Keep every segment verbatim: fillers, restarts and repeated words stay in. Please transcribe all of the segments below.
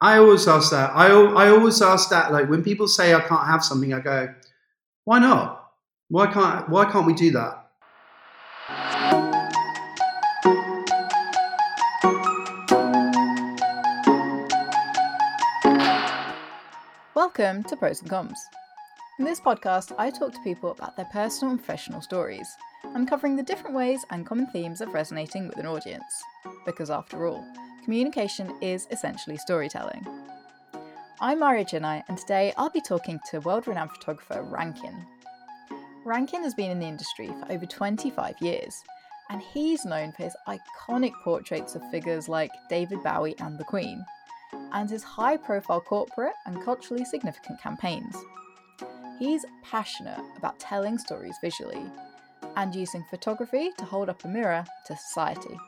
I always ask that. I, I always ask that. Like when people say I can't have something, I go, why not? Why can't Why can't we do that? Welcome to Pros and Cons. In this podcast, I talk to people about their personal and professional stories, uncovering the different ways and common themes of resonating with an audience. Because after all, communication is essentially storytelling. I'm Maria Chennai, and today I'll be talking to world-renowned photographer Rankin. Rankin has been in the industry for over twenty-five years, and he's known for his iconic portraits of figures like David Bowie and the Queen, and his high-profile corporate and culturally significant campaigns. He's passionate about telling stories visually and using photography to hold up a mirror to society.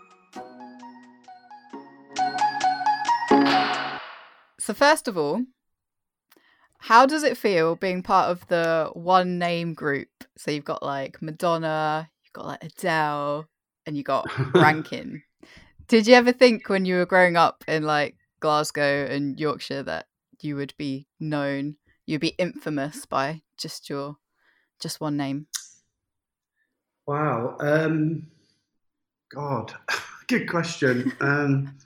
So first of all, how does it feel being part of the One Name group? So you've got like Madonna, you've got like Adele, and you got Rankin. Did you ever think when you were growing up in like Glasgow and Yorkshire that you would be known, you'd be infamous by just your just one name? Wow. Um, God, good question. Um,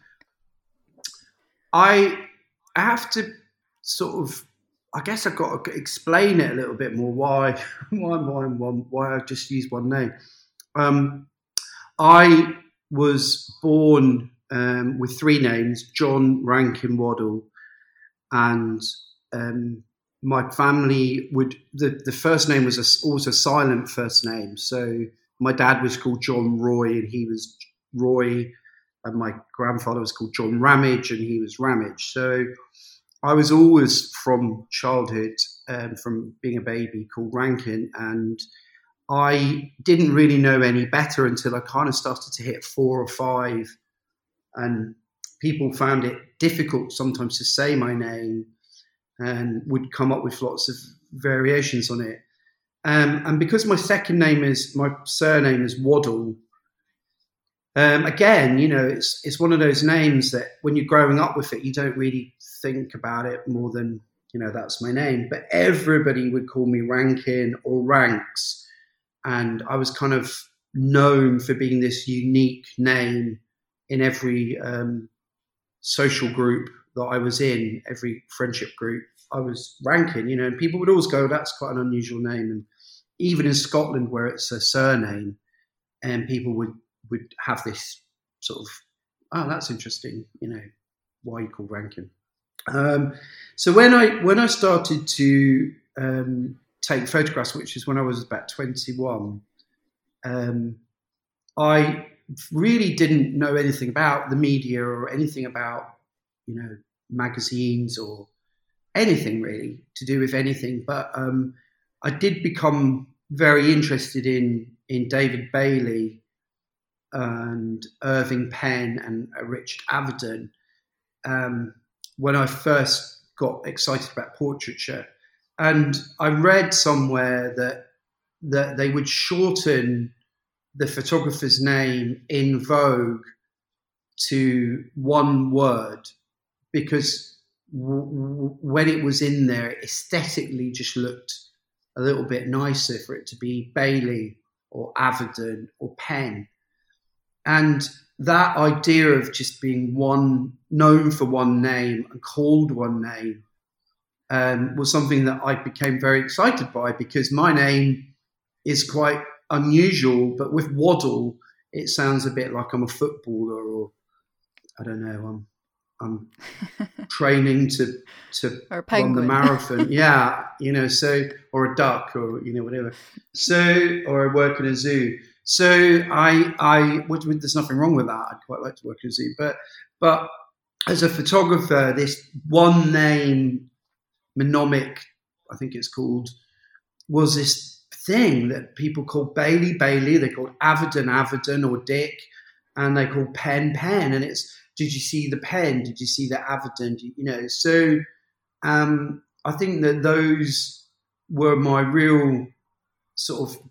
I have to sort of, I guess I've got to explain it a little bit more why why why why, why I just use one name. Um, I was born um, with three names: John Rankin Waddell, and um, my family would the, the first name was a, always a silent first name. So my dad was called John Roy, and he was Roy, and my grandfather was called John Ramage, and he was Ramage. So I was always from childhood, um, from being a baby, called Rankin, and I didn't really know any better until I kind of started to hit four or five, and people found it difficult sometimes to say my name and would come up with lots of variations on it. Um, and because my second name is, my surname is Waddell, um, again, you know, it's it's one of those names that when you're growing up with it, you don't really think about it more than, you know, that's my name. But everybody would call me Rankin or Ranks. And I was kind of known for being this unique name in every um, social group that I was in, every friendship group. I was Rankin, you know, and people would always go, that's quite an unusual name. And even in Scotland, where it's a surname, and people would, would have this sort of, oh, that's interesting, you know, why are you called Rankin? Um, so when I when I started to um, take photographs, which is when I was about twenty-one, um, I really didn't know anything about the media or anything about, you know, magazines or anything really to do with anything. But um, I did become very interested in in David Bailey and Irving Penn and Richard Avedon um, when I first got excited about portraiture. And I read somewhere that that they would shorten the photographer's name in Vogue to one word because w- w- when it was in there, it aesthetically just looked a little bit nicer for it to be Bailey or Avedon or Penn. And that idea of just being one, known for one name and called one name, um, was something that I became very excited by because my name is quite unusual, but with Waddle, it sounds a bit like I'm a footballer or, I don't know, I'm I'm training to to run the marathon. Yeah, you know, so, or a duck or, you know, whatever. So, or I work in a zoo. So I, I, there's nothing wrong with that. I'd quite like to work in a zoo, but, but as a photographer, this one name, mnemonic, I think it's called, was this thing that people called Bailey, Bailey. They called Avedon, Avedon, or Dick, and they called Penn, Penn. And it's, did you see the pen? Did you see the Avedon? You know, so um, I think that those were my real sort of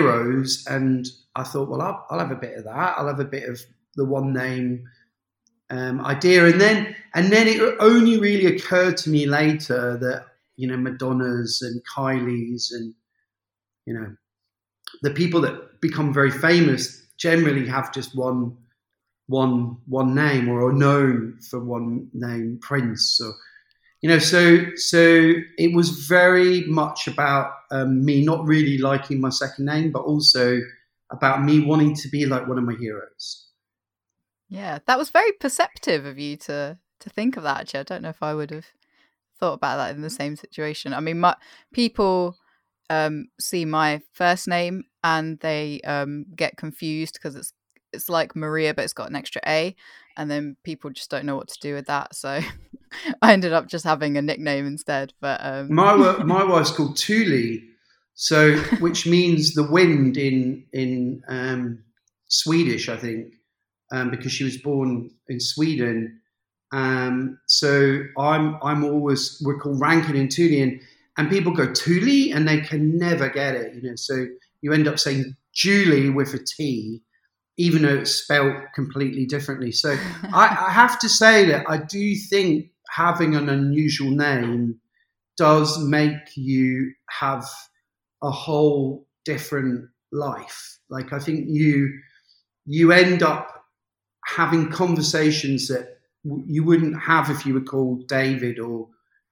heroes, and I thought, well, I'll, I'll have a bit of that. I'll have a bit of the one name um, idea. And then and then it only really occurred to me later that, you know, Madonnas and Kylies and, you know, the people that become very famous generally have just one one one name, or are known for one name, Prince. So, you know, so so it was very much about um, me not really liking my second name, but also about me wanting to be like one of my heroes. Yeah, that was very perceptive of you to to think of that. Actually, I don't know if I would have thought about that in the same situation. I mean, my people um, see my first name and they um, get confused because it's it's like Maria, but it's got an extra A, and then people just don't know what to do with that. So I ended up just having a nickname instead. But um... my my wife's called Thule, so which means the wind in in um, Swedish, I think, um, because she was born in Sweden. Um, so I'm I'm always we're called Rankin and Thule, and, and people go Thule and they can never get it, you know. So you end up saying Julie with a T, even though it's spelled completely differently. So I, I have to say that I do think having an unusual name does make you have a whole different life. Like, I think you you end up having conversations that you wouldn't have if you were called David or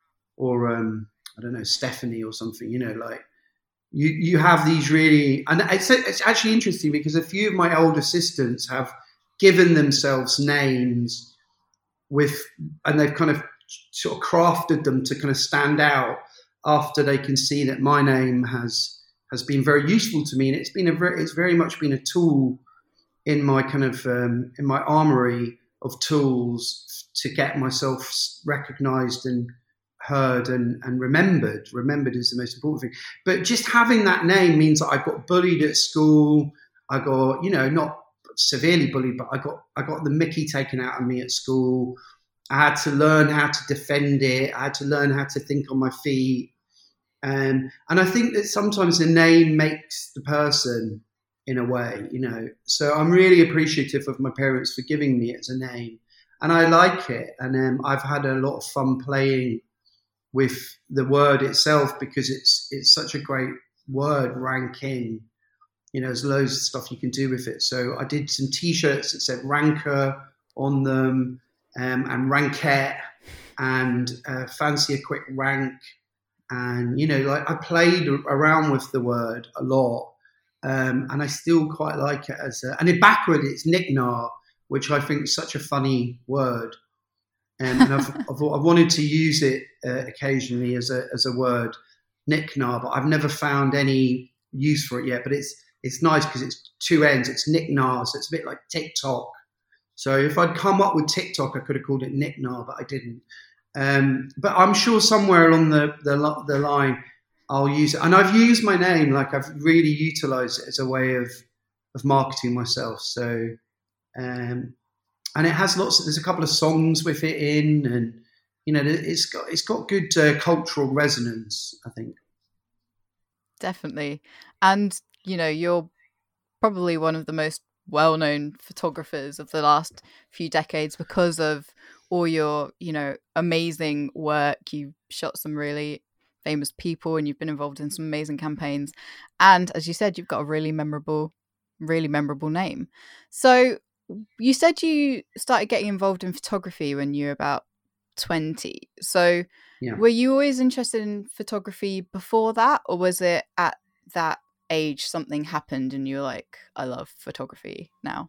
or um, I don't know, Stephanie or something. You know, like you you have these really, and it's it's actually interesting because a few of my old assistants have given themselves names with, and they've kind of sort of crafted them to kind of stand out after they can see that my name has has been very useful to me, and it's been a very, it's very much been a tool in my kind of um, in my armory of tools to get myself recognised and heard and, and remembered. Remembered is the most important thing. But just having that name means that I got bullied at school. I got, you know, not severely bullied, but I got I got the mickey taken out of me at school. I had to learn how to defend it. I had to learn how to think on my feet. Um, and I think that sometimes the name makes the person, in a way, you know. So I'm really appreciative of my parents for giving me it as a name, and I like it. And um, I've had a lot of fun playing with the word itself because it's it's such a great word, Rankin. You know, there's loads of stuff you can do with it. So I did some T-shirts that said Ranker on them, um, and Rankette, and uh, Fancy a Quick Rank, and you know, like I played around with the word a lot. Um, and I still quite like it as a, and in backward it's Nicknar, which I think is such a funny word, um, and I've, I've I've wanted to use it uh, occasionally as a as a word, Nicknar, but I've never found any use for it yet. But it's it's nice because it's two ends. It's Nicknar, so it's a bit like TikTok. So if I'd come up with TikTok, I could have called it Nicknar, but I didn't. Um, but I'm sure somewhere along the the, the line, I'll use it. And I've used my name, like I've really utilized it as a way of, of marketing myself. So, um, and it has lots of, there's a couple of songs with it in, and, you know, it's got, it's got good uh, cultural resonance, I think. Definitely. And, you know, you're probably one of the most well-known photographers of the last few decades because of all your, you know, amazing work. You've shot some really famous people and you've been involved in some amazing campaigns, and as you said, you've got a really memorable really memorable name. So you said you started getting involved in photography when you were about twenty. So yeah. Were you always interested in photography before that, or was it at that age something happened and you were like, I love photography now?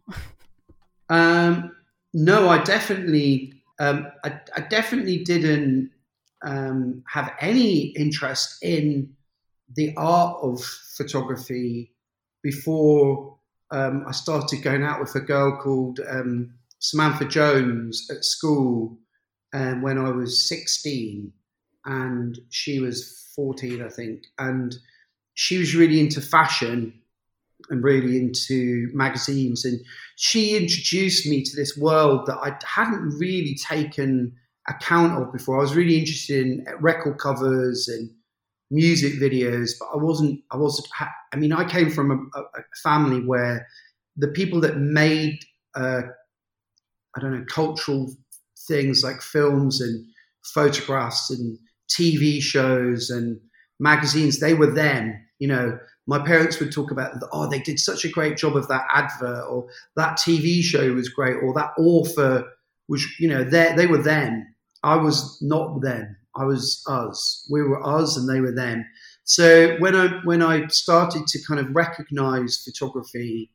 um no I definitely um I, I definitely didn't Um, have any interest in the art of photography before um, I started going out with a girl called um, Samantha Jones at school um, when I was sixteen, and she was fourteen, I think, and she was really into fashion and really into magazines, and she introduced me to this world that I hadn't really taken account of before. I was really interested in record covers and music videos, but I wasn't, I wasn't, I mean, I came from a, a family where the people that made uh, I don't know, cultural things like films and photographs and T V shows and magazines. They were them, you know. My parents would talk about, oh, they did such a great job of that advert, or that T V show was great, or that author was, you know, they they were them. I was not them. I was us. We were us and they were them. So when I when I started to kind of recognize photography,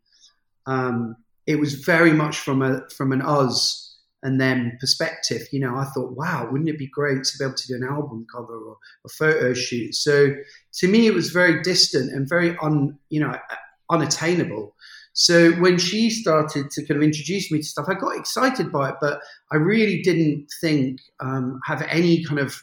um, it was very much from a from an us and them perspective. You know, I thought, wow, wouldn't it be great to be able to do an album cover or a photo shoot? So to me, it was very distant and very un, you know, unattainable. So when she started to kind of introduce me to stuff, I got excited by it, but I really didn't think um, have any kind of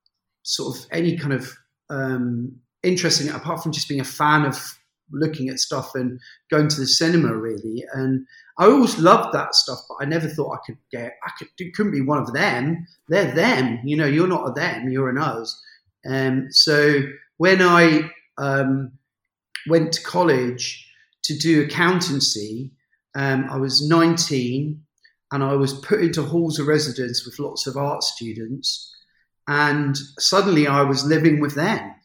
sort of any kind of um, interest in it, apart from just being a fan of looking at stuff and going to the cinema, really. And I always loved that stuff, but I never thought I could get, I could, it couldn't be one of them. They're them, you know, you're not a them, you're an us. Um, so when I um, went to college to do accountancy, um, I was nineteen and I was put into halls of residence with lots of art students. And suddenly I was living with them.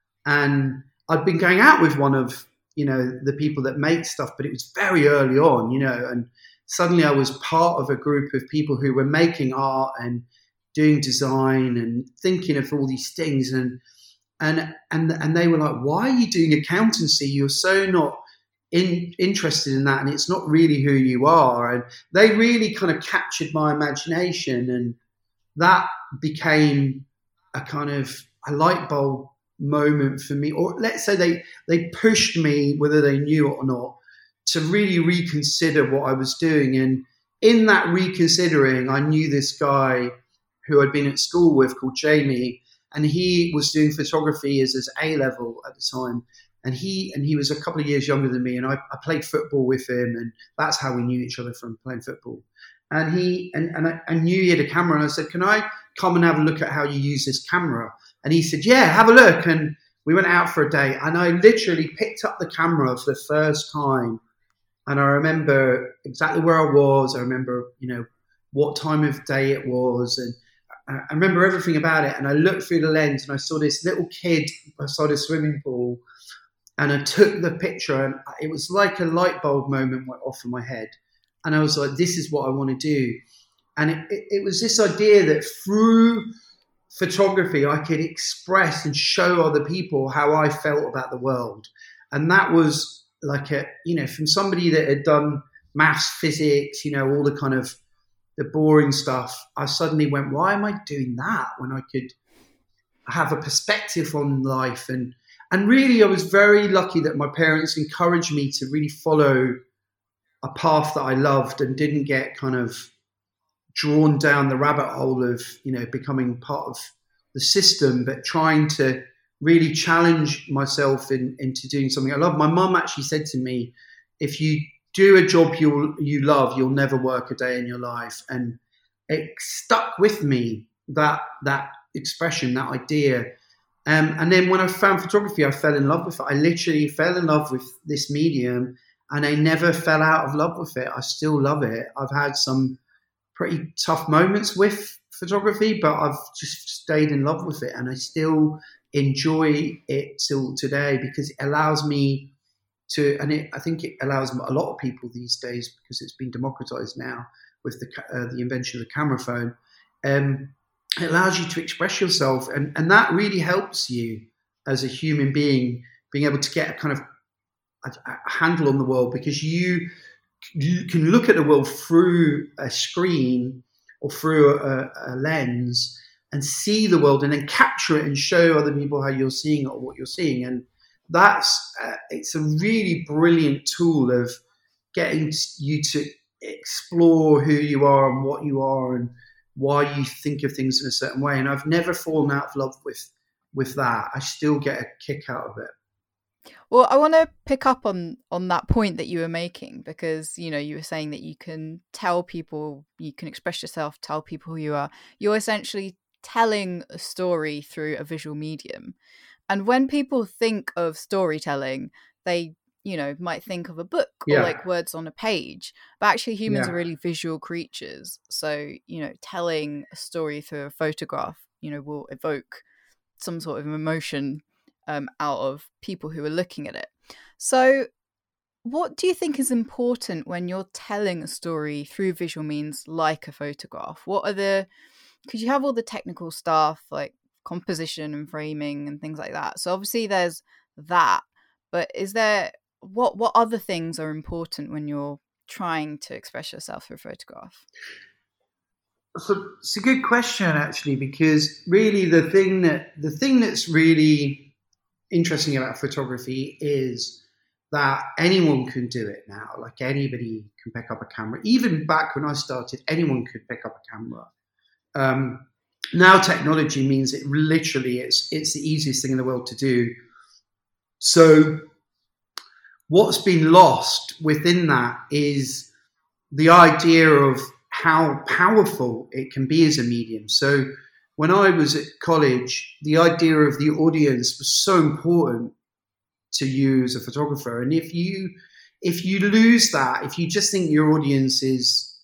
And I'd been going out with one of, you know, the people that make stuff, but it was very early on, you know, and suddenly I was part of a group of people who were making art and doing design and thinking of all these things. And, and, and, and they were like, why are you doing accountancy? You're so not in, interested in that. And it's not really who you are. And they really kind of captured my imagination. And that became a kind of a light bulb moment for me, or let's say they they pushed me, whether they knew it or not, to really reconsider what I was doing. And in that reconsidering, I knew this guy who I'd been at school with called Jamie, and he was doing photography as his A level at the time, and he and he was a couple of years younger than me, and I, I played football with him, and that's how we knew each other, from playing football. And he and, and I, I knew he had a camera, and I said, can I come and have a look at how you use this camera? And he said, yeah, have a look. And we went out for a day, and I literally picked up the camera for the first time. And I remember exactly where I was. I remember, you know, what time of day it was. And I remember everything about it. And I looked through the lens and I saw this little kid beside a swimming pool. And I took the picture, and it was like a light bulb moment went off in my head. And I was like, this is what I want to do. And it, it, it was this idea that through photography, I could express and show other people how I felt about the world. And that was like a, you know, from somebody that had done maths, physics, you know, all the kind of the boring stuff, I suddenly went, why am I doing that when I could have a perspective on life? And, and really, I was very lucky that my parents encouraged me to really follow a path that I loved and didn't get kind of drawn down the rabbit hole of, you know, becoming part of the system, but trying to really challenge myself in, into doing something I love. My mum actually said to me, if you do a job you you love, you'll never work a day in your life. And it stuck with me, that that expression, that idea. Um, and then when I found photography, I fell in love with it. I literally fell in love with this medium, and I never fell out of love with it. I still love it. I've had some pretty tough moments with photography, but I've just stayed in love with it, and I still enjoy it till today because it allows me to, and it, I think it allows a lot of people these days, because it's been democratized now with the uh, the invention of the camera phone. Um, it allows you to express yourself, and, and that really helps you as a human being, being able to get a kind of a, a handle on the world, because you you can look at the world through a screen or through a, a lens and see the world, and then capture it and show other people how you're seeing it or what you're seeing. And that's uh, it's a really brilliant tool of getting you to explore who you are and what you are and why you think of things in a certain way. And I've never fallen out of love with with that. I still get a kick out of it. Well, I want to pick up on on that point that you were making, because, you know, you were saying that you can tell people, you can express yourself, tell people who you are. You're essentially telling a story through a visual medium. And when people think of storytelling, they you know, might think of a book yeah. or like words on a page, but actually humans Yeah. are really visual creatures. So, you know, telling a story through a photograph, you know, will evoke some sort of emotion um, out of people who are looking at it. So what do you think is important when you're telling a story through visual means like a photograph? What are the, because you have all the technical stuff like composition and framing and things like that. So obviously there's that, but is there, what, what other things are important when you're trying to express yourself through a photograph? So it's a good question, actually, because really the thing that the thing that's really interesting about photography is that anyone can do it now. Like anybody can pick up a camera. Even back when I started, anyone could pick up a camera. Um, now technology means it literally it's it's the easiest thing in the world to do. So what's been lost within that is the idea of how powerful it can be as a medium. So when I was at college, the idea of the audience was so important to you as a photographer. And if you if you lose that, if you just think your audience is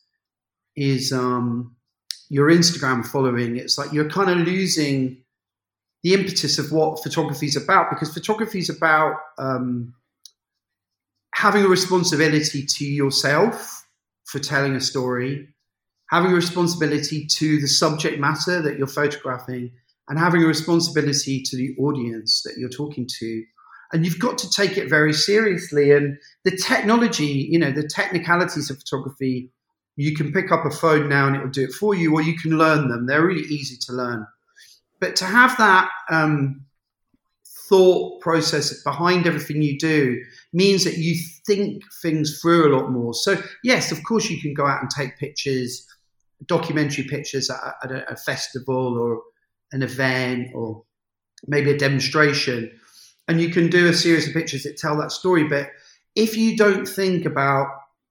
is um, your Instagram following, it's like you're kind of losing the impetus of what photography is about, because photography is about um, having a responsibility to yourself for telling a story, having a responsibility to the subject matter that you're photographing, and having a responsibility to the audience that you're talking to. And you've got to take it very seriously. And the technology, you know, the technicalities of photography, you can pick up a phone now and it will do it for you, or you can learn them. They're really easy to learn. But to have that um, thought process behind everything you do means that you think things through a lot more. So, yes, of course, you can go out and take pictures, documentary pictures at, at a, a festival or an event or maybe a demonstration. And you can do a series of pictures that tell that story. But if you don't think about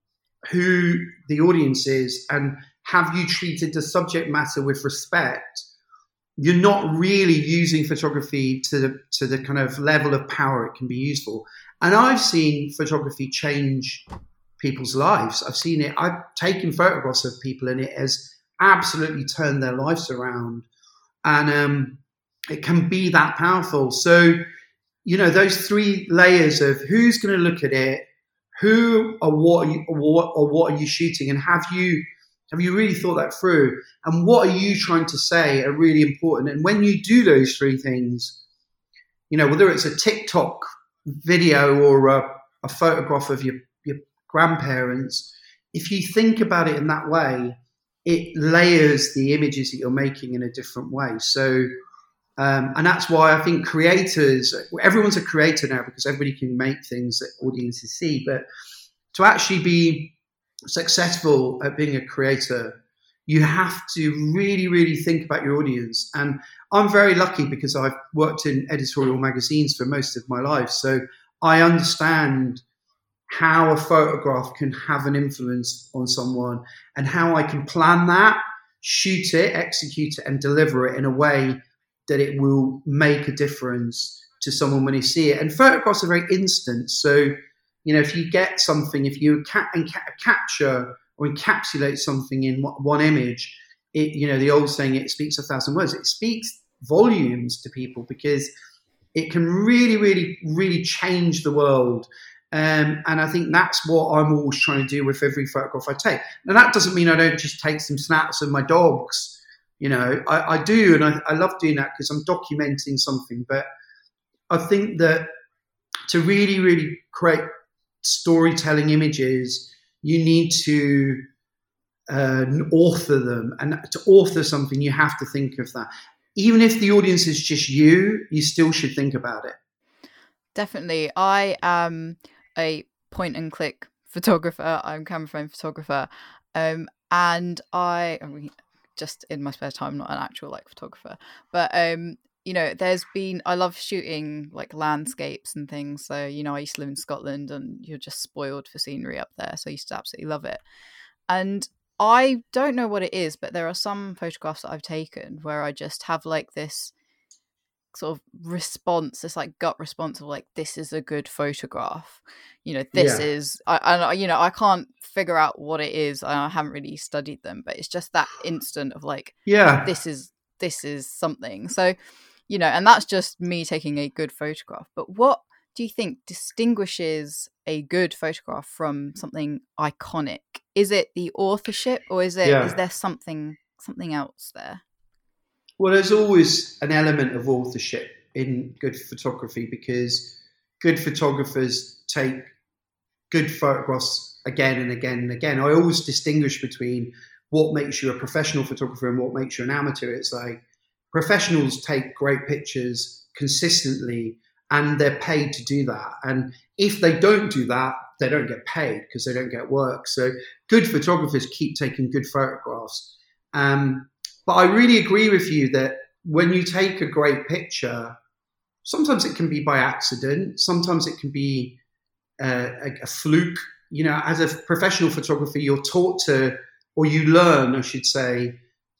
who the audience is and have you treated the subject matter with respect, you're not really using photography to the, to the kind of level of power it can be used for. And I've seen photography change people's lives. I've seen it. I've taken photographs of people and it has absolutely turned their lives around. And um, it can be that powerful. So, you know, those three layers of who's going to look at it, who or what are you, or what, or what are you shooting, and have you have you really thought that through? And what are you trying to say are really important. And when you do those three things, you know, whether it's a TikTok video or a, a photograph of your, your grandparents, if you think about it in that way, it layers the images that you're making in a different way. So, um, and that's why I think creators, everyone's a creator now because everybody can make things that audiences see. But to actually be successful at being a creator, you have to really, really think about your audience. And I'm very lucky because I've worked in editorial magazines for most of my life. So I understand how a photograph can have an influence on someone and how I can plan that, shoot it, execute it, and deliver it in a way that it will make a difference to someone when they see it. And photographs are very instant. So, you know, if you get something, if you ca- ca- capture or encapsulate something in one image, it, you know, the old saying, it speaks a thousand words. It speaks volumes to people because it can really, really, really change the world. Um, and I think that's what I'm always trying to do with every photograph I take. Now, that doesn't mean I don't just take some snaps of my dogs. You know, I, I do, and I, I love doing that because I'm documenting something. But I think that to really, really create storytelling images, you need to uh, author them. And to author something, you have to think of that. Even if the audience is just you, you still should think about it. Definitely. I am a point and click photographer. I'm camera phone photographer. Um, and I, I mean, just in my spare time, not an actual like photographer, but um, you know, there's been, I love shooting like landscapes and things. So, you know, I used to live in Scotland and you're just spoiled for scenery up there. So I used to absolutely love it. And I don't know what it is, but there are some photographs that I've taken where I just have like this sort of response, this like gut response of like, this is a good photograph, you know, this yeah. is I, I you know I can't figure out what it is, I haven't really studied them, but it's just that instant of like, yeah this is this is something. So, you know, and that's just me taking a good photograph. But what do you think distinguishes a good photograph from something iconic? Is it the authorship, or is it yeah. is there something something else there? Well, there's always an element of authorship in good photography, because good photographers take good photographs again and again and again. I always distinguish between what makes you a professional photographer and what makes you an amateur. It's like professionals take great pictures consistently and they're paid to do that. And if they don't do that, they don't get paid because they don't get work. So good photographers keep taking good photographs. Um, But I really agree with you that when you take a great picture, sometimes it can be by accident, sometimes it can be uh, a, a fluke. You know, as a professional photographer, you're taught to, or you learn, I should say,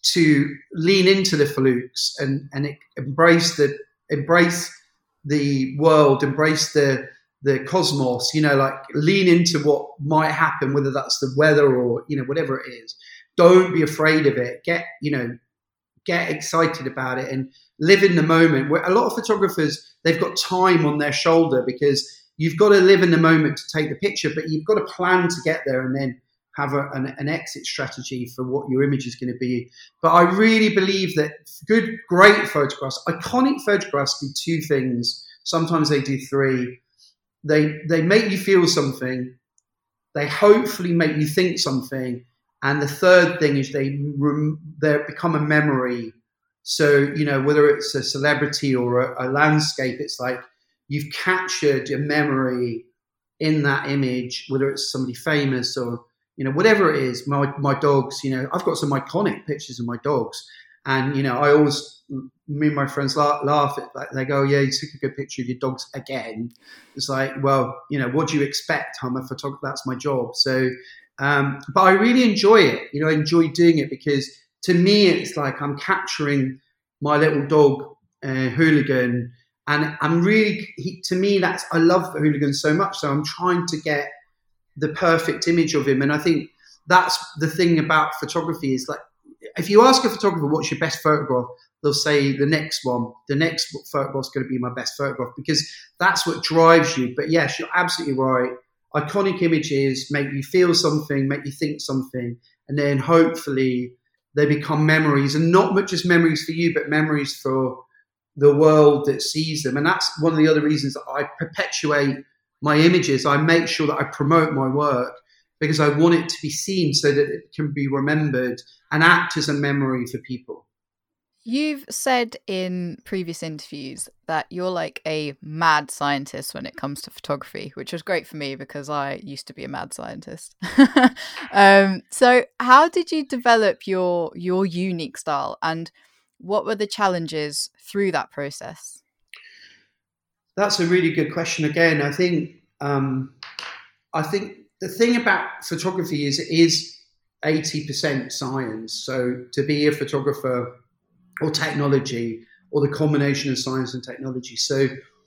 to lean into the flukes and and embrace the embrace the world, embrace the the cosmos. You know, like lean into what might happen, whether that's the weather or you know whatever it is. Don't be afraid of it. Get, you know, get excited about it and live in the moment. Where a lot of photographers, they've got time on their shoulder because you've got to live in the moment to take the picture, but you've got to plan to get there and then have a, an, an exit strategy for what your image is going to be. But I really believe that good, great photographs, iconic photographs do two things. Sometimes they do three. They, they make you feel something. They hopefully make you think something. And the third thing is they they become a memory. So, you know, whether it's a celebrity or a, a landscape, it's like you've captured a memory in that image, whether it's somebody famous or, you know, whatever it is. My my dogs, you know, I've got some iconic pictures of my dogs. And, you know, I always, me and my friends laugh, laugh at like, they go, yeah, you took a good picture of your dogs again. It's like, well, you know, what do you expect? I'm a photographer, that's my job. So, Um, but I really enjoy it. You know, I enjoy doing it because to me, it's like I'm capturing my little dog, uh, Hooligan. And I'm really, he, to me, that's, I love Hooligan so much. So I'm trying to get the perfect image of him. And I think that's the thing about photography is like, if you ask a photographer, what's your best photograph? They'll say the next one, the next photograph is going to be my best photograph because that's what drives you. But yes, you're absolutely right. Iconic images make you feel something, make you think something, and then hopefully they become memories, and not just memories for you, but memories for the world that sees them. And that's one of the other reasons that I perpetuate my images. I make sure that I promote my work because I want it to be seen so that it can be remembered and act as a memory for people. You've said in previous interviews that you're like a mad scientist when it comes to photography, which was great for me because I used to be a mad scientist. um, so how did you develop your your unique style, and what were the challenges through that process? That's a really good question. Again, I think um, I think the thing about photography is it is eighty percent science. So to be a photographer or technology, or the combination of science and technology. So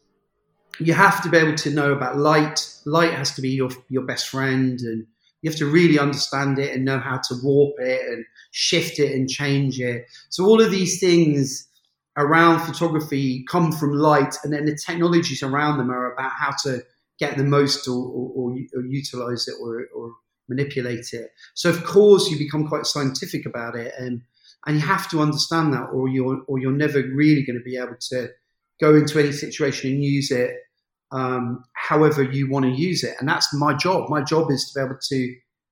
you have to be able to know about light. Light has to be your your best friend, and you have to really understand it and know how to warp it and shift it and change it. So all of these things around photography come from light, and then the technologies around them are about how to get the most or, or, or, or utilize it or, or manipulate it. So of course you become quite scientific about it, and And you have to understand that, or you're or you're never really going to be able to go into any situation and use it um, however you want to use it. And that's my job. My job is to be able to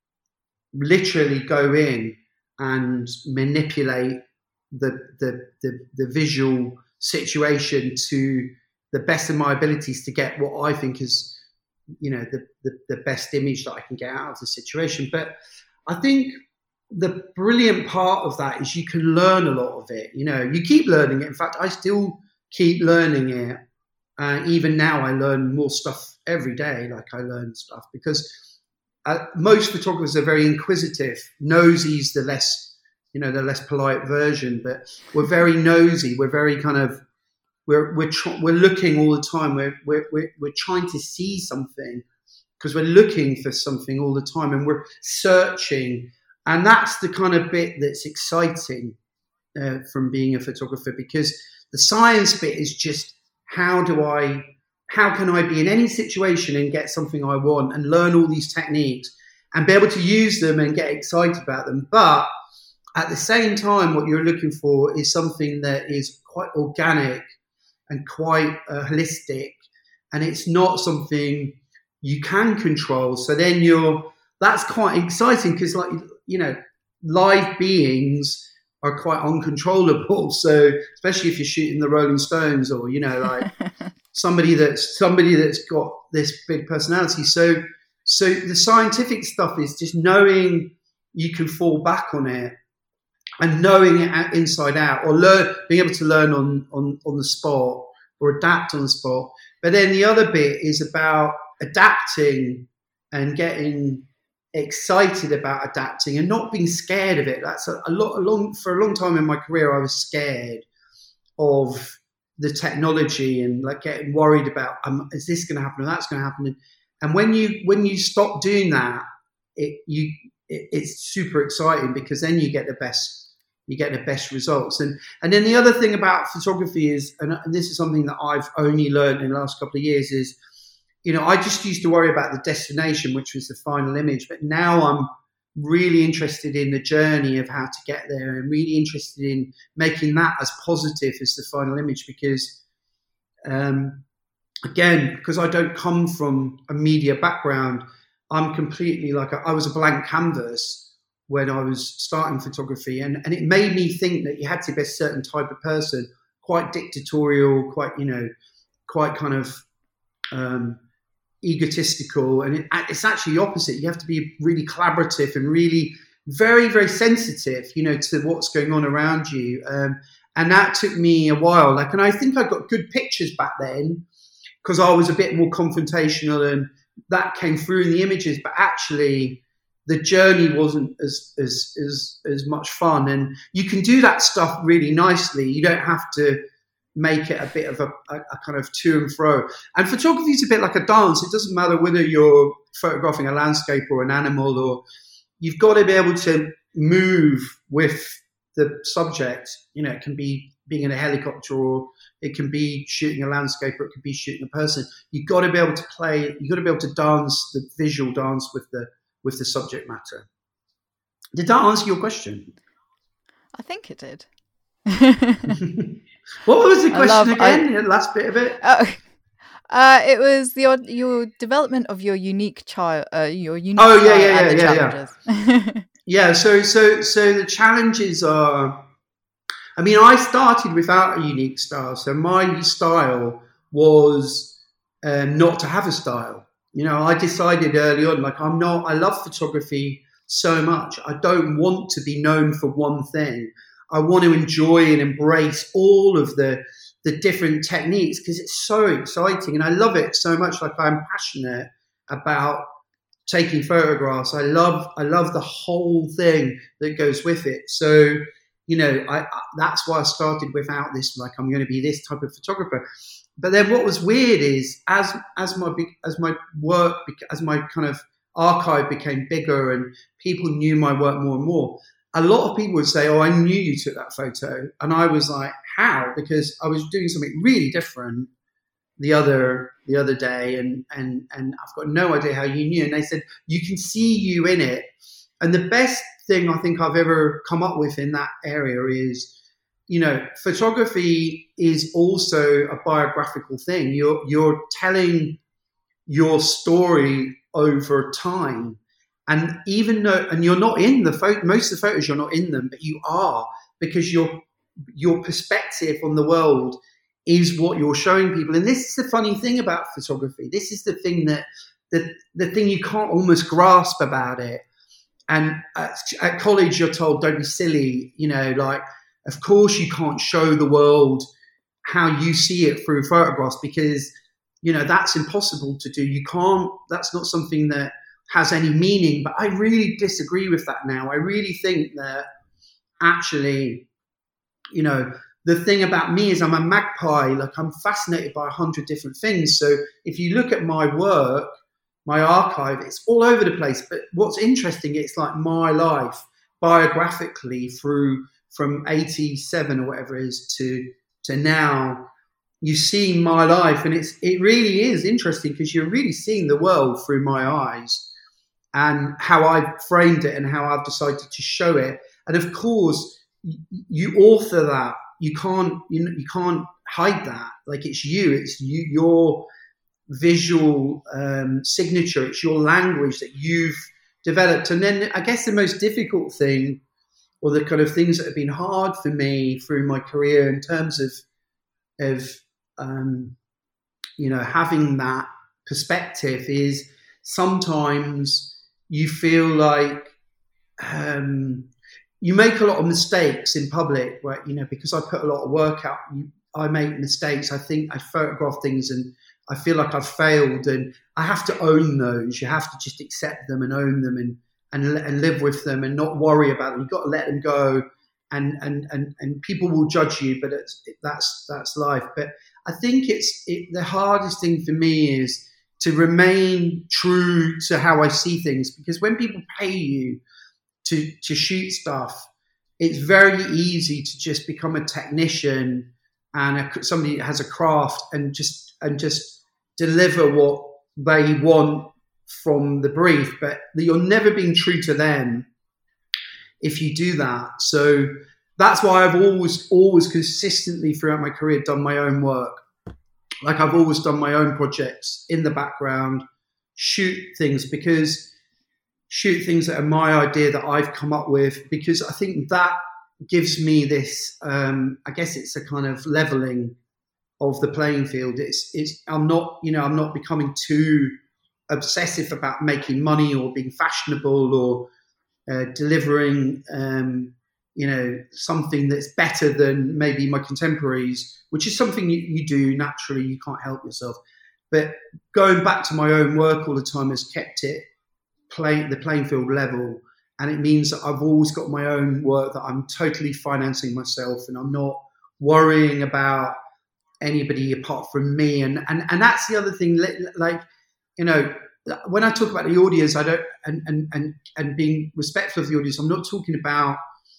literally go in and manipulate the the the, the visual situation to the best of my abilities to get what I think is, you know, the the, the best image that I can get out of the situation. But I think the brilliant part of that is you can learn a lot of it. You know, you keep learning it. In fact, I still keep learning it. Uh, even now, I learn more stuff every day. Like I learn stuff because uh, most photographers are very inquisitive. Nosy's the less, you know, the less polite version, but we're very nosy. We're very kind of, we're we're tr- we're looking all the time. We're we're we're, we're trying to see something because we're looking for something all the time, and we're searching. And that's the kind of bit that's exciting uh, from being a photographer, because the science bit is just how do I, how can I be in any situation and get something I want and learn all these techniques and be able to use them and get excited about them. But at the same time, what you're looking for is something that is quite organic and quite uh, holistic, and it's not something you can control. So then you're, that's quite exciting because, like, you know, live beings are quite uncontrollable. So especially if you're shooting the Rolling Stones, or, you know, like somebody that's somebody that's got this big personality. So so the scientific stuff is just knowing you can fall back on it and knowing it inside out, or learn, being able to learn on on on the spot or adapt on the spot. But then the other bit is about adapting and getting excited about adapting and not being scared of it. That's a, a lot, a long, for a long time in my career, I was scared of the technology and like getting worried about, um, is this going to happen or that's going to happen? And when you, when you stop doing that, it, you, it, it's super exciting, because then you get the best, you get the best results. And, and then the other thing about photography is, and this is something that I've only learned in the last couple of years, is, you know, I just used to worry about the destination, which was the final image. But now I'm really interested in the journey of how to get there, and really interested in making that as positive as the final image. Because, um, again, because I don't come from a media background, I'm completely like, a, I was a blank canvas when I was starting photography. And, and it made me think that you had to be a certain type of person, quite dictatorial, quite, you know, quite kind of, um, egotistical. And it, it's actually the opposite. You have to be really collaborative and really very, very sensitive, you know, to what's going on around you. Um, and that took me a while. Like, and I think I got good pictures back then because I was a bit more confrontational, and that came through in the images. But actually, the journey wasn't as as as as much fun. And you can do that stuff really nicely. You don't have to make it a bit of a, a, a kind of to and fro. And photography is a bit like a dance. It doesn't matter whether you're photographing a landscape or an animal, or you've got to be able to move with the subject. You know, it can be being in a helicopter, or it can be shooting a landscape, or it can be shooting a person. You've got to be able to play, you've got to be able to dance the visual dance with the with the subject matter. Did that answer your question? I think it did. What was the question love, again? I, the last bit of it. Uh, uh, it was the your development of your unique child, uh, your unique. Oh yeah, yeah, yeah, and the yeah, challenges. yeah. Yeah. So, so, so the challenges are. I mean, I started without a unique style. So my style was um, not to have a style. You know, I decided early on, like, I'm not. I love photography so much. I don't want to be known for one thing. I want to enjoy and embrace all of the the different techniques, because it's so exciting and I love it so much. Like, I'm passionate about taking photographs. I love I love the whole thing that goes with it. So, you know, I, I that's why I started without this. Like, I'm going to be this type of photographer. But then what was weird is as as my as my work as my kind of archive became bigger and people knew my work more and more, a lot of people would say, "Oh, I knew you took that photo," and I was like, "How?" Because I was doing something really different the other the other day, and and and I've got no idea how you knew. And they said, "You can see you in it." And the best thing I think I've ever come up with in that area is, you know, photography is also a biographical thing. You're you're telling your story over time. And even though, and you're not in the photo, most of the photos, you're not in them, but you are, because your your perspective on the world is what you're showing people. And this is the funny thing about photography. This is the thing that, the, the thing you can't almost grasp about it. And at, at college, you're told, don't be silly. You know, like, of course you can't show the world how you see it through photographs, because, you know, that's impossible to do. You can't, that's not something that has any meaning. But I really disagree with that now. I really think that actually, you know, the thing about me is I'm a magpie. Like, I'm fascinated by a hundred different things. So if you look at my work, my archive, it's all over the place. But what's interesting, it's like my life biographically through from eighty-seven or whatever it is to to now. You see my life, and it's it really is interesting because you're really seeing the world through my eyes and how I've framed it and how I've decided to show it. And of course, you author that. You can't you know, you can't hide that. Like, it's you. It's you. Your visual um, signature. It's your language that you've developed. And then I guess the most difficult thing, or the kind of things that have been hard for me through my career in terms of of um, you know, having that perspective, is sometimes you feel like um, you make a lot of mistakes in public, where, you know, because I put a lot of work out, you, I make mistakes. I think I photograph things and I feel like I've failed, and I have to own those. You have to just accept them and own them, and and, and live with them and not worry about them. You've got to let them go, and and and, and people will judge you, but it's, it, that's that's life. But I think it's it, the hardest thing for me is to remain true to how I see things, because when people pay you to to shoot stuff, it's very easy to just become a technician and a, somebody that has a craft and just and just deliver what they want from the brief, but you're never being true to them if you do that. So that's why I've always, always consistently throughout my career done my own work. Like, I've always done my own projects in the background, shoot things because shoot things that are my idea that I've come up with, because I think that gives me this, um, I guess it's a kind of leveling of the playing field. It's, it's, I'm not, you know, I'm not becoming too obsessive about making money or being fashionable or uh, delivering, um, you know, something that's better than maybe my contemporaries, which is something you, you do naturally. You can't help yourself. But going back to my own work all the time has kept it play the playing field level. And it means that I've always got my own work that I'm totally financing myself, and I'm not worrying about anybody apart from me. And, and, and that's the other thing, like, you know, when I talk about the audience, I don't, and, and, and, and being respectful of the audience, I'm not talking about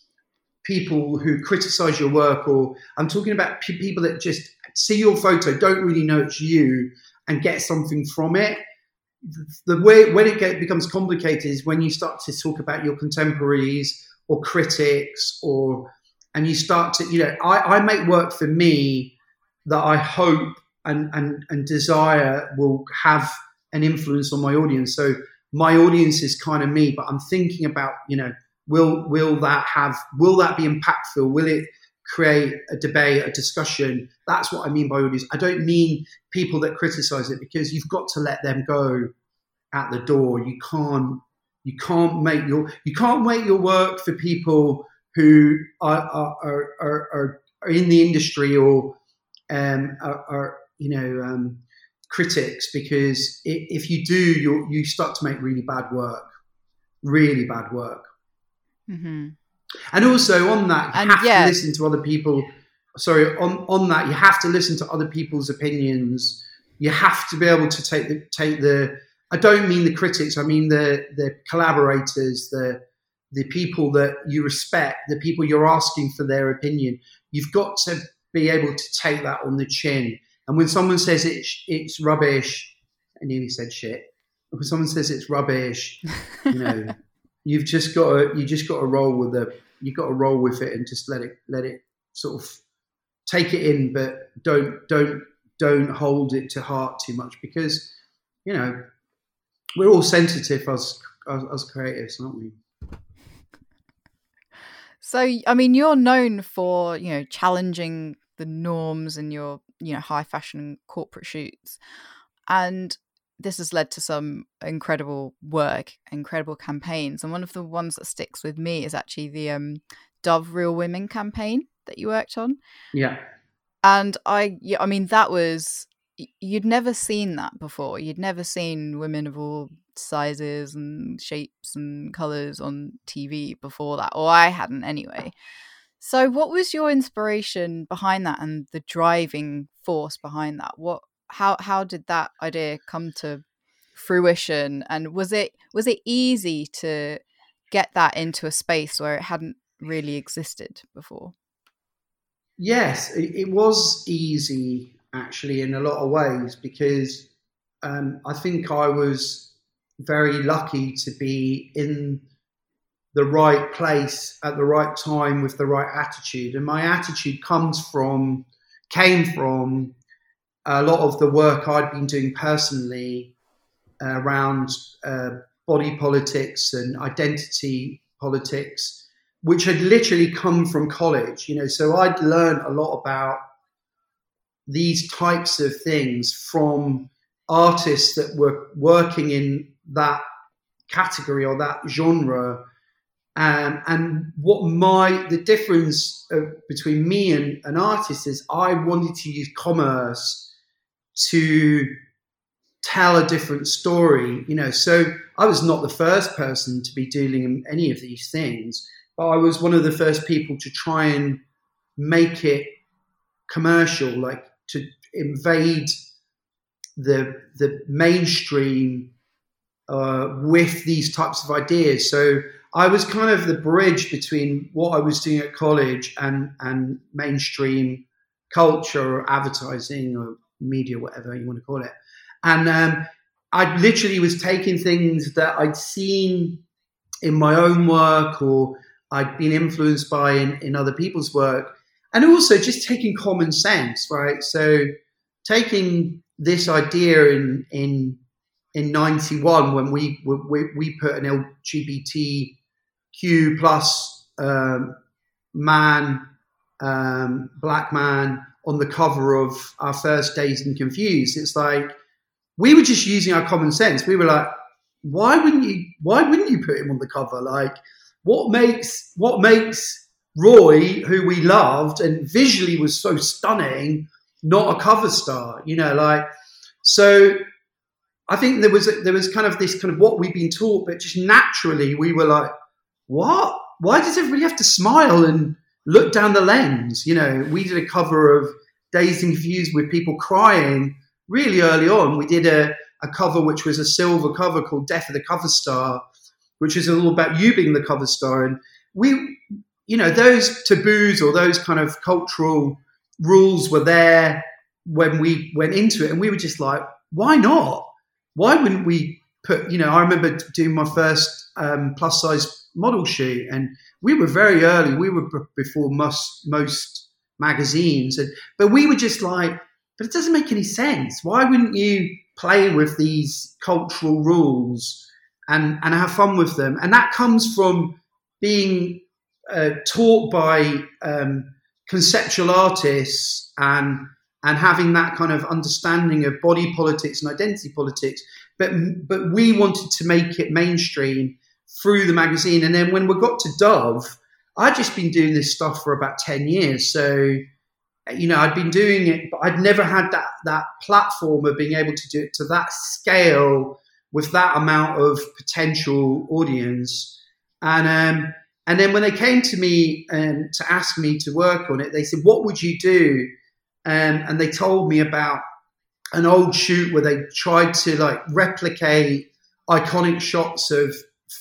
people who criticize your work, or I'm talking about p- people that just see your photo, don't really know it's you, and get something from it. The way when it get, becomes complicated is when you start to talk about your contemporaries or critics, or and you start to, you know, I, I make work for me that I hope and, and and desire will have an influence on my audience. So my audience is kind of me, but I'm thinking about, you know, will will that have will that be impactful? Will it create a debate, a discussion? That's what I mean by audience. I don't mean people that criticize it, because you've got to let them go at the door. You can't you can't make your you can't make your work for people who are are are, are, are in the industry or um, are, are you know um, critics, because if you do, you you start to make really bad work, really bad work. Mm-hmm. And also on that, you and have yeah. to listen to other people. Sorry, on, on that, you have to listen to other people's opinions. You have to be able to take the take the. I don't mean the critics. I mean the the collaborators, the the people that you respect, the people you're asking for their opinion. You've got to be able to take that on the chin. And when someone says it's it's rubbish, I nearly said shit. When someone says it's rubbish, you know. You've just got to you just got to roll with the you got to roll with it and just let it let it sort of take it in, but don't don't don't hold it to heart too much, because you know we're all sensitive as as, as creatives, aren't we? So I mean, you're known for, you know, challenging the norms in your, you know, high fashion corporate shoots, and this has led to some incredible work, incredible campaigns. And one of the ones that sticks with me is actually the um, Dove Real Women campaign that you worked on. Yeah. And I, yeah, I mean, that was, you'd never seen that before. You'd never seen women of all sizes and shapes and colours on T V before that, or I hadn't anyway. So what was your inspiration behind that and the driving force behind that? What how how did that idea come to fruition, and was it was it easy to get that into a space where it hadn't really existed before? Yes, it, it was easy actually in a lot of ways, because um, I think I was very lucky to be in the right place at the right time with the right attitude. And my attitude comes from, came from a lot of the work I'd been doing personally uh, around uh, body politics and identity politics, which had literally come from college. You know, so I'd learned a lot about these types of things from artists that were working in that category or that genre. Um, and what my the difference uh, between me and an artist is, I wanted to use commerce to tell a different story. You know, so I was not the first person to be dealing in any of these things, but I was one of the first people to try and make it commercial, like to invade the the mainstream uh, with these types of ideas. So I was kind of the bridge between what I was doing at college and, and mainstream culture or advertising or media, whatever you want to call it. And um, I literally was taking things that I'd seen in my own work or I'd been influenced by in, in other people's work, and also just taking common sense, right? So taking this idea in in in ninety-one when we we, we put an L G B T Q plus um, man, um, black man on the cover of our first Dazed and Confused. It's like we were just using our common sense. We were like, why wouldn't you? Why wouldn't you put him on the cover? Like, what makes what makes Roy, who we loved and visually was so stunning, not a cover star? You know, like so. I think there was there was kind of this kind of what we've been taught, but just naturally we were like, what? Why does everybody have to smile and look down the lens? You know, we did a cover of Dazed and Confused with people crying really early on. We did a, a cover which was a silver cover called Death of the Cover Star, which is all about you being the cover star. And we, you know, those taboos or those kind of cultural rules were there when we went into it. And we were just like, why not? Why wouldn't we put, you know, I remember doing my first um, plus size model shoot, and we were very early. We were b- before most, most magazines. And, but we were just like, but it doesn't make any sense. Why wouldn't you play with these cultural rules and, and have fun with them? And that comes from being uh, taught by um, conceptual artists and and having that kind of understanding of body politics and identity politics. But but we wanted to make it mainstream through the magazine. And then when we got to Dove, I'd just been doing this stuff for about ten years. So, you know, I'd been doing it, but I'd never had that that platform of being able to do it to that scale with that amount of potential audience. And um, and then when they came to me um, to ask me to work on it, they said, what would you do? Um, and they told me about an old shoot where they tried to like replicate iconic shots of,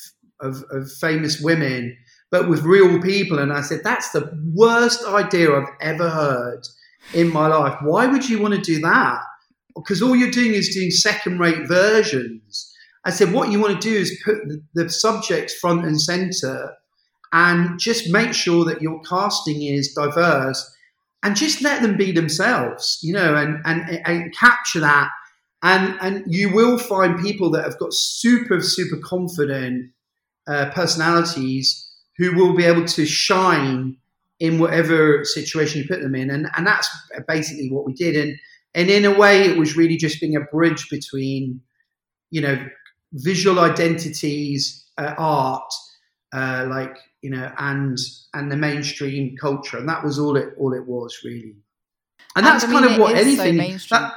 of of famous women, but with real people. And I said, that's the worst idea I've ever heard in my life. Why would you want to do that? Because all you're doing is doing second-rate versions. I said, what you want to do is put the, the subjects front and center and just make sure that your casting is diverse. And just let them be themselves, you know, and, and, and capture that. And, and you will find people that have got super, super confident uh, personalities who will be able to shine in whatever situation you put them in. And, and that's basically what we did. And, and in a way, it was really just being a bridge between, you know, visual identities, uh, art, uh, like, you know, and and the mainstream culture, and that was all it all it was really. And that's and, I mean, kind of what anything. So that,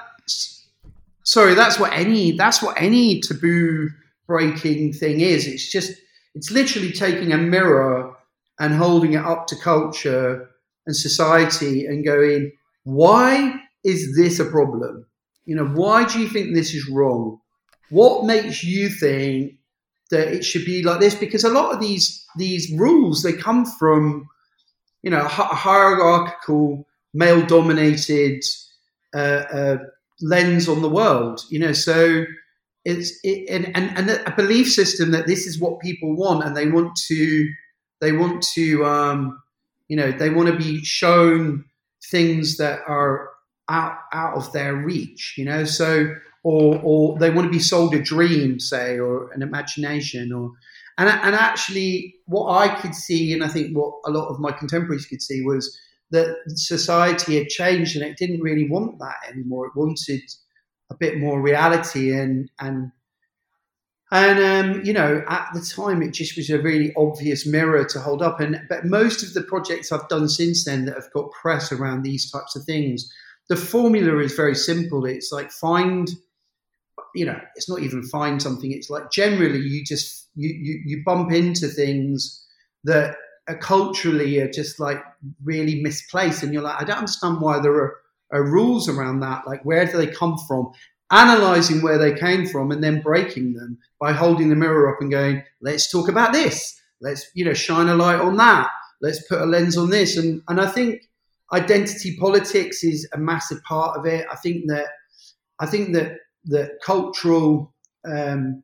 sorry, that's what any that's what any taboo breaking thing is. It's just it's literally taking a mirror and holding it up to culture and society and going, why is this a problem? You know, why do you think this is wrong? What makes you think that it should be like this? Because a lot of these these rules, they come from, you know, a hierarchical, male-dominated uh, uh, lens on the world. You know, so it's it, and, and and a belief system that this is what people want, and they want to they want to um, you know they want to be shown things that are out out of their reach. You know, so. Or, or they want to be sold a dream, say, or an imagination, or and and actually, what I could see, and I think what a lot of my contemporaries could see, was that society had changed, and it didn't really want that anymore. It wanted a bit more reality, and and and um, you know, at the time, it just was a really obvious mirror to hold up. And but most of the projects I've done since then that have got press around these types of things, the formula is very simple. It's like find. You know, it's not even find something. It's like generally you just you you, you bump into things that are culturally are just like really misplaced, and you're like, I don't understand why there are, are rules around that. Like, where do they come from? Analyzing where they came from and then breaking them by holding the mirror up and going, let's talk about this. Let's you know shine a light on that. Let's put a lens on this. And and I think identity politics is a massive part of it. I think that I think that. that cultural um,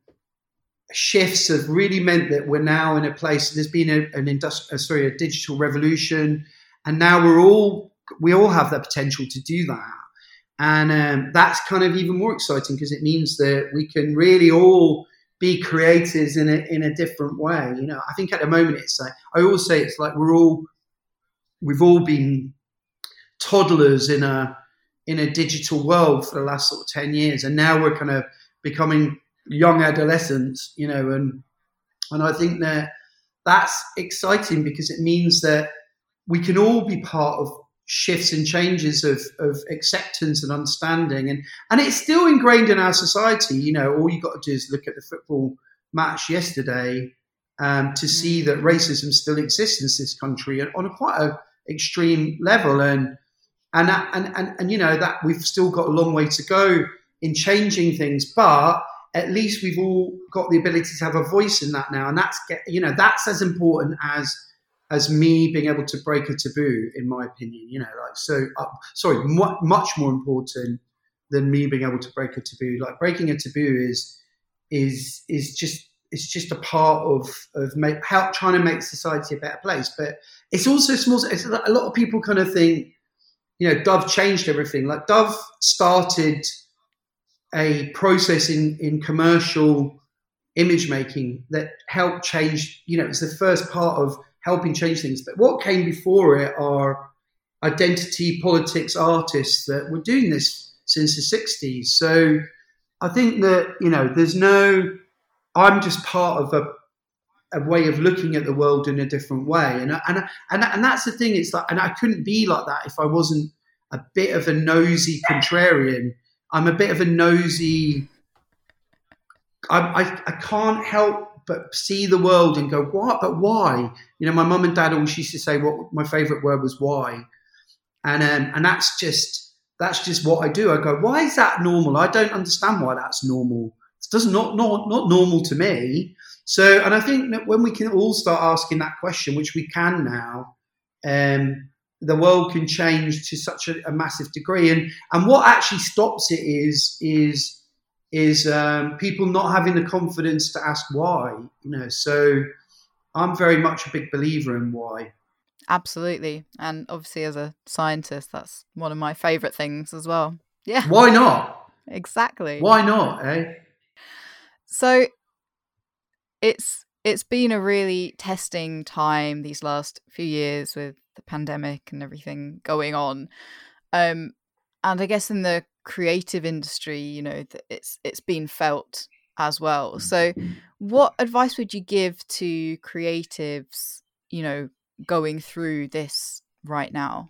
shifts have really meant that we're now in a place. There's been a, an industrial, uh, sorry, a digital revolution, and now we're all we all have the potential to do that, and um, that's kind of even more exciting because it means that we can really all be creators in a in a different way. You know, I think at the moment it's like I always say it's like we're all we've all been toddlers in a in a digital world for the last sort of ten years. And now we're kind of becoming young adolescents, you know, and, and I think that that's exciting because it means that we can all be part of shifts and changes of, of acceptance and understanding. And, and it's still ingrained in our society. You know, all you got to do is look at the football match yesterday um, to see that racism still exists in this country on a quite a extreme level. And, And, and and and you know that we've still got a long way to go in changing things, but at least we've all got the ability to have a voice in that now, and that's you know that's as important as as me being able to break a taboo, in my opinion. You know, like so. Uh, sorry, mu- much more important than me being able to break a taboo. Like breaking a taboo is is is just it's just a part of of make, how trying to make society a better place, but it's also small. It's, a lot of people kind of think. You know, Dove changed everything. Like Dove started a process in, in commercial image making that helped change, you know, it's the first part of helping change things. But what came before it are identity politics artists that were doing this since the sixties. So I think that, you know, there's no, I'm just part of a, a way of looking at the world in a different way. And, and, and, and that's the thing. It's like, and I couldn't be like that if I wasn't a bit of a nosy contrarian. I'm a bit of a nosy, I, I, I can't help but see the world and go, what, but why? You know, my mum and dad always used to say what my favorite word was why. And, um, and that's just, that's just what I do. I go, why is that normal? I don't understand why that's normal. It does not, not, not normal to me. So, and I think that when we can all start asking that question, which we can now, um, the world can change to such a, a massive degree. And and what actually stops it is is is um, people not having the confidence to ask why. You know, so I'm very much a big believer in why. Absolutely, and obviously as a scientist, that's one of my favourite things as well. Yeah. Why not? Exactly. Why not? Eh? So it's it's been a really testing time these last few years with the pandemic and everything going on, um, and I guess in the creative industry, you know, it's it's been felt as well. So, what advice would you give to creatives, you know, going through this right now?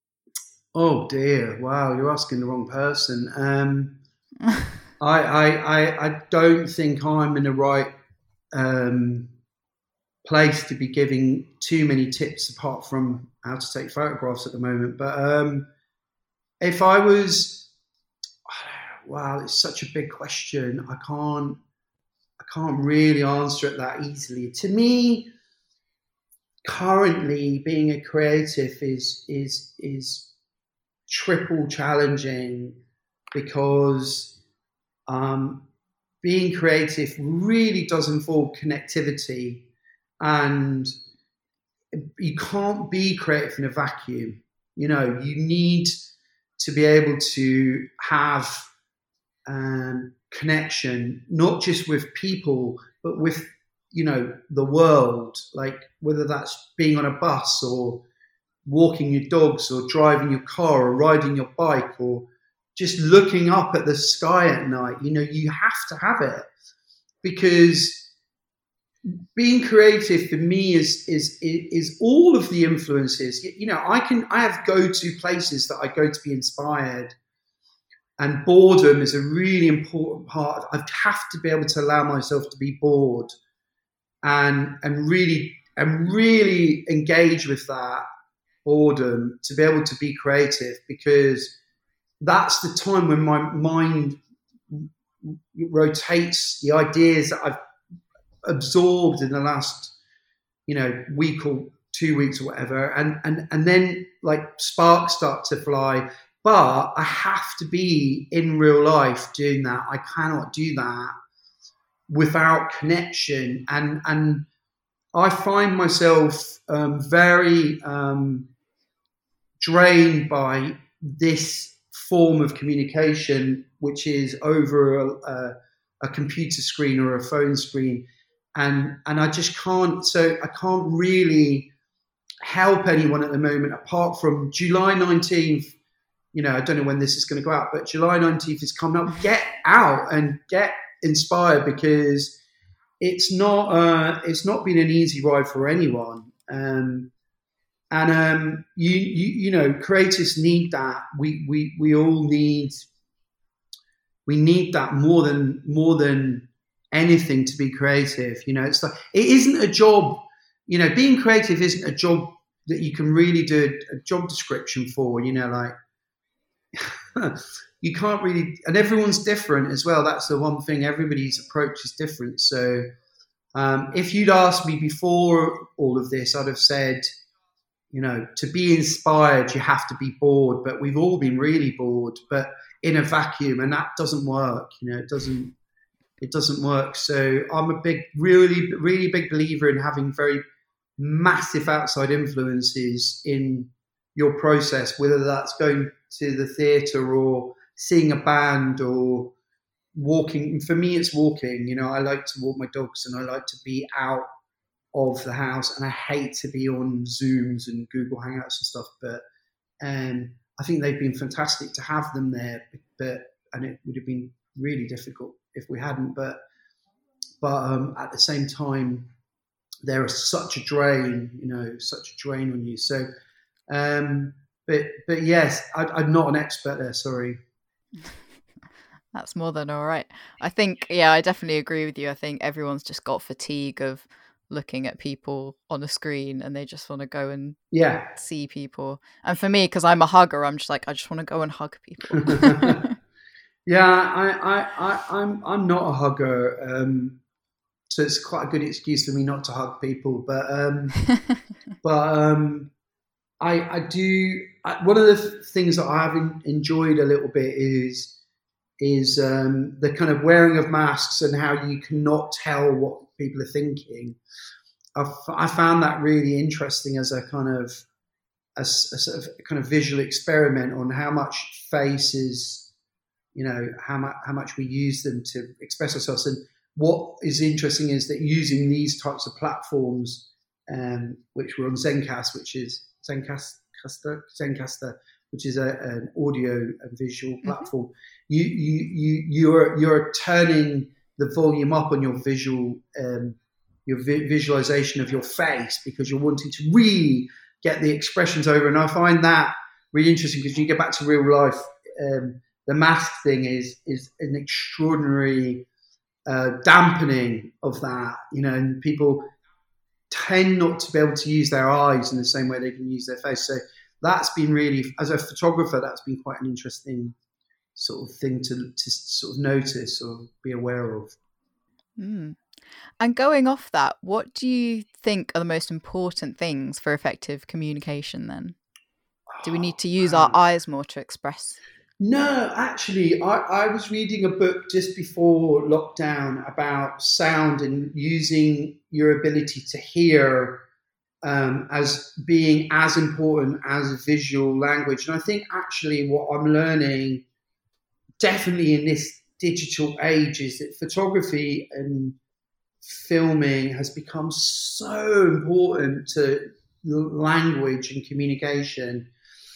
Oh dear! Wow, you're asking the wrong person. Um, I, I I I don't think I'm in the right um, place to be giving too many tips apart from how to take photographs at the moment. But um, if I was, wow, it's such a big question. I can't, I can't really answer it that easily. To me, currently being a creative is is is triple challenging, because um, being creative really does involve connectivity, and you can't be creative in a vacuum. You know, you need to be able to have um, connection, not just with people, but with, you know, the world, like whether that's being on a bus or walking your dogs or driving your car or riding your bike or just looking up at the sky at night. You know, you have to have it, because being creative for me is is is all of the influences. You know, I can I have go-to places that I go to be inspired, and boredom is a really important part. I have to be able to allow myself to be bored and and really and really engage with that boredom to be able to be creative, because that's the time when my mind rotates the ideas that I've absorbed in the last, you know, week or two weeks or whatever, and and and then like sparks start to fly. But I have to be in real life doing that. I cannot do that without connection, and and I find myself um, very um, drained by this form of communication, which is over a, a, a computer screen or a phone screen, and and I just can't. So I can't really help anyone at the moment, apart from July nineteenth. You know, I don't know when this is going to go out, but July nineteenth is coming up. Get out and get inspired, because it's not uh, it's not been an easy ride for anyone. Um, and um, you, you you know, creators need that. We we we all need we need that more than more than anything to be creative. You know, it's like, it isn't a job. You know, being creative isn't a job that you can really do a, a job description for. You know, like. You can't really, and everyone's different as well. That's the one thing. Everybody's approach is different. So um, if you'd asked me before all of this, I'd have said, you know, to be inspired, you have to be bored. But we've all been really bored, but in a vacuum, and that doesn't work. You know, it doesn't. It doesn't work. So I'm a big, really, really big believer in having very massive outside influences in your process, whether that's going to the theatre or seeing a band or walking. For me, it's walking. You know, I like to walk my dogs, and I like to be out of the house, and I hate to be on Zooms and Google Hangouts and stuff. But um, I think they've been fantastic to have them there. But and it would have been really difficult if we hadn't. But but um, at the same time, there is such a drain. You know, such a drain on you. So. Um, but but yes, I, I'm not an expert there. Sorry. That's more than all right. I think, yeah, I definitely agree with you. I think everyone's just got fatigue of looking at people on a screen, and they just want to go and yeah see people. And for me, because I'm a hugger, I'm just like, I just want to go and hug people. yeah, I, I, I, I'm I'm not a hugger, um, so it's quite a good excuse for me not to hug people. But um, but um. I, I do. I, one of the th- things that I have in, enjoyed a little bit is is um, the kind of wearing of masks and how you cannot tell what people are thinking. I've, I found that really interesting as a kind of a, a sort of kind of visual experiment on how much faces, you know, how much how much we use them to express ourselves. And what is interesting is that using these types of platforms, um, which were on Zencastr, which is Zencastr, Zencastr, which is a, an audio and visual platform. Mm-hmm. You you you you're you're turning the volume up on your visual um, your vi- visualization of your face, because you're wanting to really get the expressions over. And I find that really interesting, because you get back to real life. Um, the mask thing is is an extraordinary uh, dampening of that, you know, and people. tend not to be able to use their eyes in the same way they can use their face. So that's been really, as a photographer, that's been quite an interesting sort of thing to, to sort of notice or be aware of. Mm. And going off that, what do you think are the most important things for effective communication then? Do we need to use our eyes more to express? No, actually, I, I was reading a book just before lockdown about sound and using your ability to hear um, as being as important as visual language. And I think actually what I'm learning definitely in this digital age is that photography and filming has become so important to language and communication.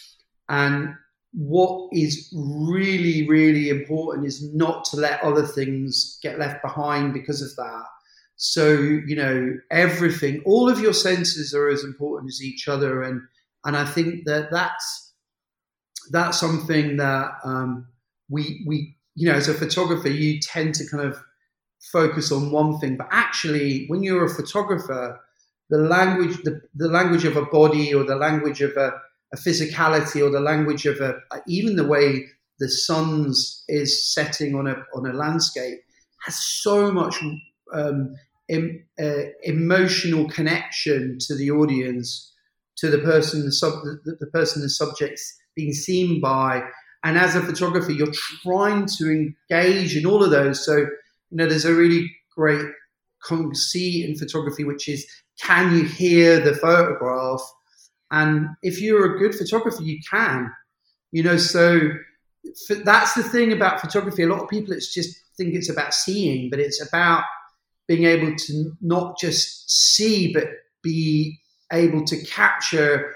And what is really, really important is not to let other things get left behind because of that. So, you know, everything, all of your senses are as important as each other. And, and I think that that's, that's something that um, we, we, you know, as a photographer, you tend to kind of focus on one thing, but actually when you're a photographer, the language, the, the language of a body or the language of a, a physicality or the language of a, even the way the sun's is setting on a, on a landscape has so much um, em, uh, emotional connection to the audience, to the person, the, sub, the, the person the subject's being seen by. And as a photographer, you're trying to engage in all of those. So, you know, there's a really great conceit in photography, which is, can you hear the photograph? And if you're a good photographer, you can, you know, so that's the thing about photography. A lot of people, it's just think it's about seeing, but it's about being able to not just see, but be able to capture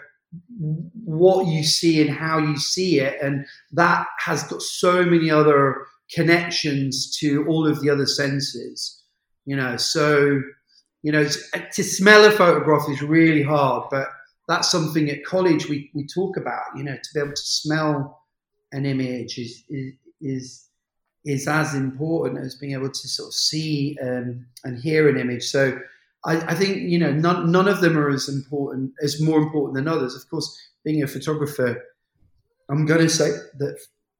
what you see and how you see it. And that has got so many other connections to all of the other senses, you know. So, you know, to smell a photograph is really hard, but that's something at college we, we talk about, you know, to be able to smell an image is is is, is as important as being able to sort of see um, and hear an image. So I, I think, you know, none, none of them are as important, as more important than others. Of course, being a photographer, I'm going to say that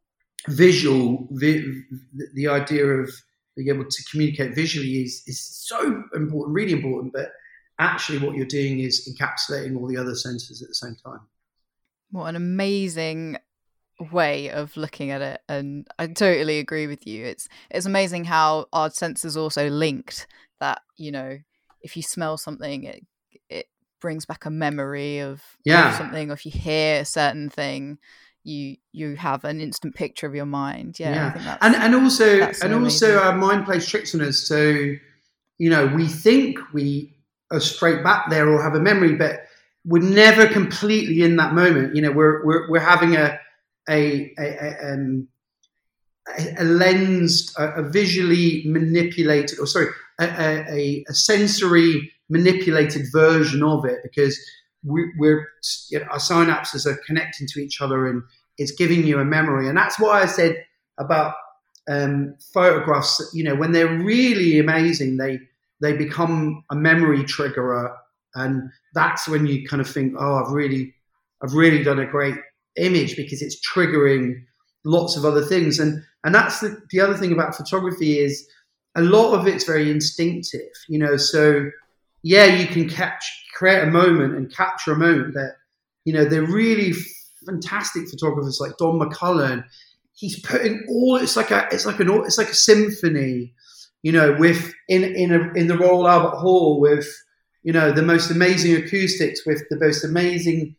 visual, vi- the idea of being able to communicate visually is, is so important, really important, but actually what you're doing is encapsulating all the other senses at the same time. What an amazing way of looking at it, and I totally agree with you. It's it's amazing how our senses also linked, that, you know, if you smell something, it it brings back a memory of, yeah. of something, or if you hear a certain thing, you you have an instant picture of your mind. Yeah, yeah. I think that's, and and also that's so and also amazing. our mind plays tricks on us. So, you know, we think we are straight back there or have a memory, but we're never completely in that moment. You know, we're we're we're having a a a, a, um, a lens, a, a visually manipulated, or sorry, a, a, a sensory manipulated version of it, because we, we're you know, our synapses are connecting to each other and it's giving you a memory. And that's why I said about um, photographs. You know, when they're really amazing, they they become a memory triggerer, and that's when you kind of think, oh, I've really, I've really done a great image, because it's triggering lots of other things. And and that's the, the other thing about photography is a lot of it's very instinctive, you know. So yeah, you can catch, create a moment and capture a moment, but you know, they're really fantastic photographers like Don McCullum. He's putting all, it's like a, it's like an, it's like a symphony, you know, with in in a, in the Royal Albert Hall with, you know, the most amazing acoustics, with the most amazing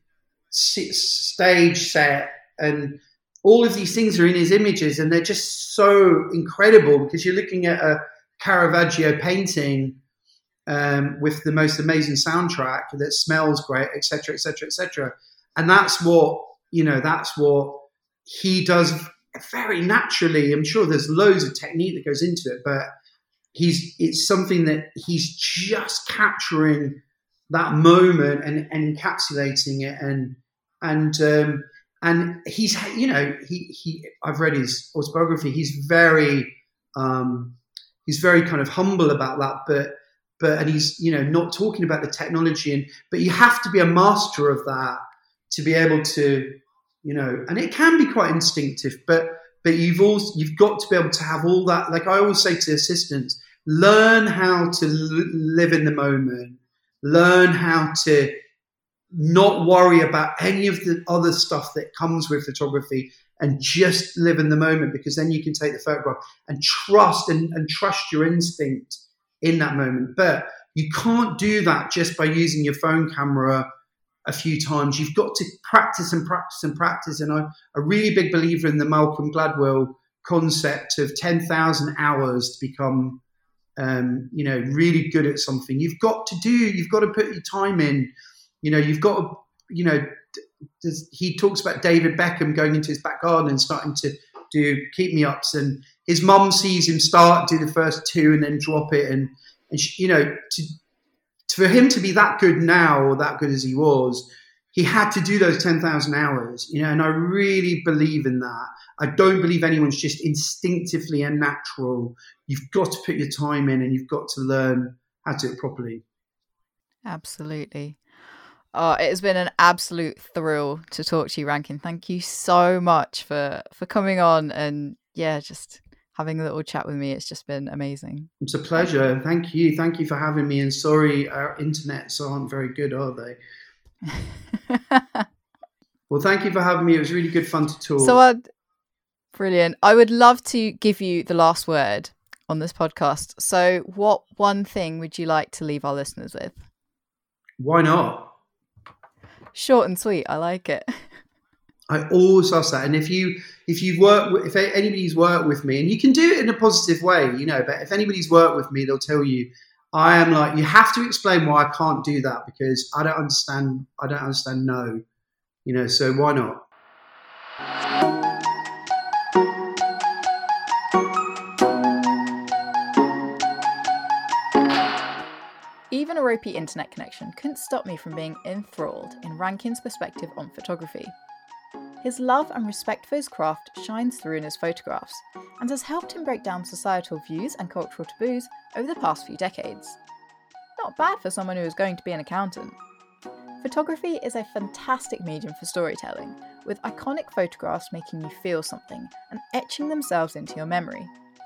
stage set, and all of these things are in his images, and they're just so incredible, because you're looking at a Caravaggio painting um, with the most amazing soundtrack that smells great, et cetera, et cetera, et cetera. And that's what, you know, that's what he does very naturally. I'm sure there's loads of technique that goes into it, but he's it's something that he's just capturing that moment and, and encapsulating it, and and um, and he's, you know, he he I've read his autobiography. He's very um, he's very kind of humble about that, but but and he's you know not talking about the technology, and but you have to be a master of that to be able to, you know, and it can be quite instinctive, but but you've also you've got to be able to have all that. Like I always say to assistants, learn how to l- live in the moment, learn how to not worry about any of the other stuff that comes with photography, and just live in the moment, because then you can take the photograph and trust and, and trust your instinct in that moment. But you can't do that just by using your phone camera a few times. You've got to practice and practice and practice. And I'm a really big believer in the Malcolm Gladwell concept of ten thousand hours to become, um, you know, really good at something. You've got to do, you've got to put your time in, you know, you've got to, you know, he talks about David Beckham going into his back garden and starting to do keep me ups, and his mum sees him start, do the first two and then drop it. And, and she, you know, to, for him to be that good now, or that good as he was, he had to do those ten thousand hours, you know, and I really believe in that. I don't believe anyone's just instinctively and natural. You've got to put your time in, and you've got to learn how to do it properly. Absolutely. Oh, it has been an absolute thrill to talk to you, Rankin. Thank you so much for, for coming on and, yeah, just having a little chat with me. It's just been amazing. It's a pleasure. Thank you. Thank you for having me. And sorry, our internets aren't very good, are they? Well, thank you for having me. It was really good fun to talk. So, uh, brilliant. I would love to give you the last word on this podcast. So what one thing would you like to leave our listeners with? Why not? Short and sweet. I like it. I always ask that. And if you if you work with, if anybody's worked with me, and you can do it in a positive way, you know, but if anybody's worked with me, they'll tell you I am like, you have to explain why I can't do that, because I don't understand. I don't understand. No, you know, so why not? Even a ropey internet connection couldn't stop me from being enthralled in Rankin's perspective on photography. His love and respect for his craft shines through in his photographs, and has helped him break down societal views and cultural taboos over the past few decades. Not bad for someone who is going to be an accountant. Photography is a fantastic medium for storytelling, with iconic photographs making you feel something and etching themselves into your memory.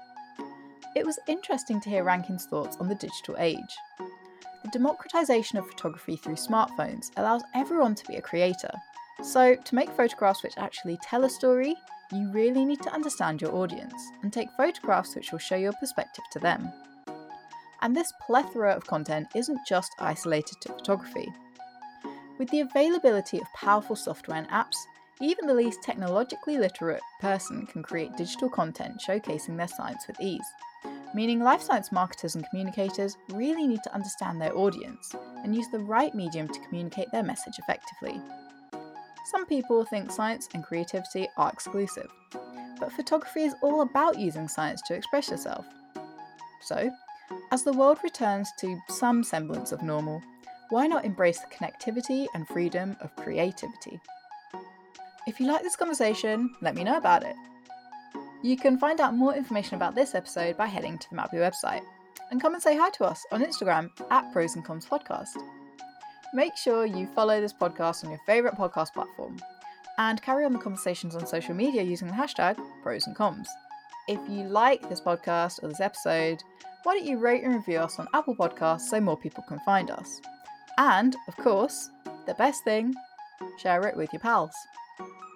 It was interesting to hear Rankin's thoughts on the digital age. The democratization of photography through smartphones allows everyone to be a creator. So, to make photographs which actually tell a story, you really need to understand your audience and take photographs which will show your perspective to them. And this plethora of content isn't just isolated to photography. With the availability of powerful software and apps, even the least technologically literate person can create digital content showcasing their science with ease. Meaning life science marketers and communicators really need to understand their audience and use the right medium to communicate their message effectively. Some people think science and creativity are exclusive, but photography is all about using science to express yourself. So, as the world returns to some semblance of normal, why not embrace the connectivity and freedom of creativity? If you like this conversation, let me know about it. You can find out more information about this episode by heading to the Mappy website, and come and say hi to us on Instagram at Pros and Comms Podcast. Make sure you follow this podcast on your favourite podcast platform, and carry on the conversations on social media using the hashtag Pros and Comms. If you like this podcast or this episode, why don't you rate and review us on Apple Podcasts so more people can find us? And, of course, the best thing, share it with your pals.